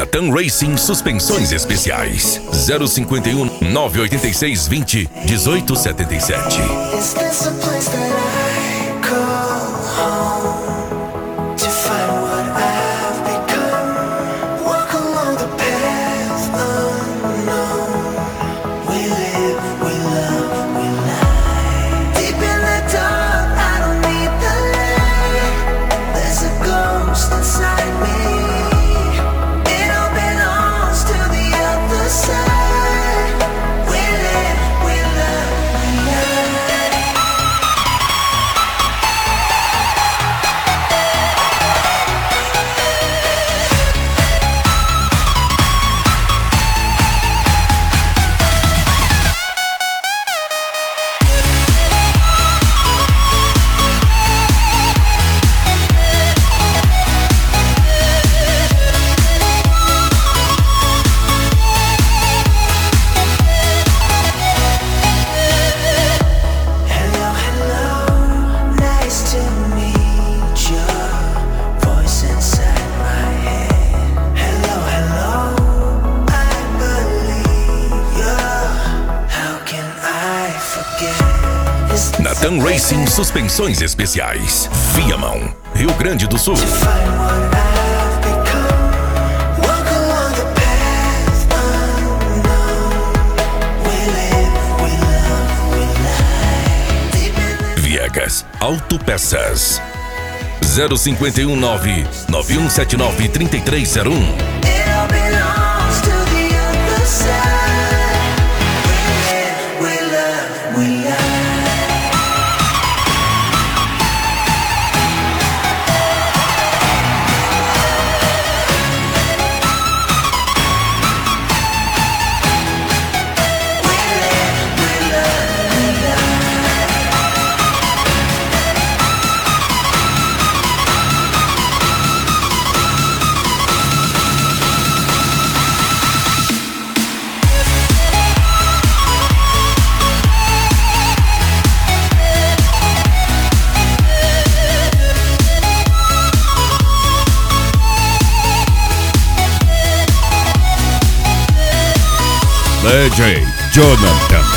Natan Racing Suspensões Especiais. 051 986 20 1877. Is this a place that I call home to find what I've become? Walk along the path unknown. We live, we love, we lie. Deep in the dark, I don't need the light. There's a ghost inside me. It all belongs to the other side. Natan Racing Suspensões Especiais. Viamão, Rio Grande do Sul. Viegas Autopeças. 051 99179 3301. DJ Jonathan.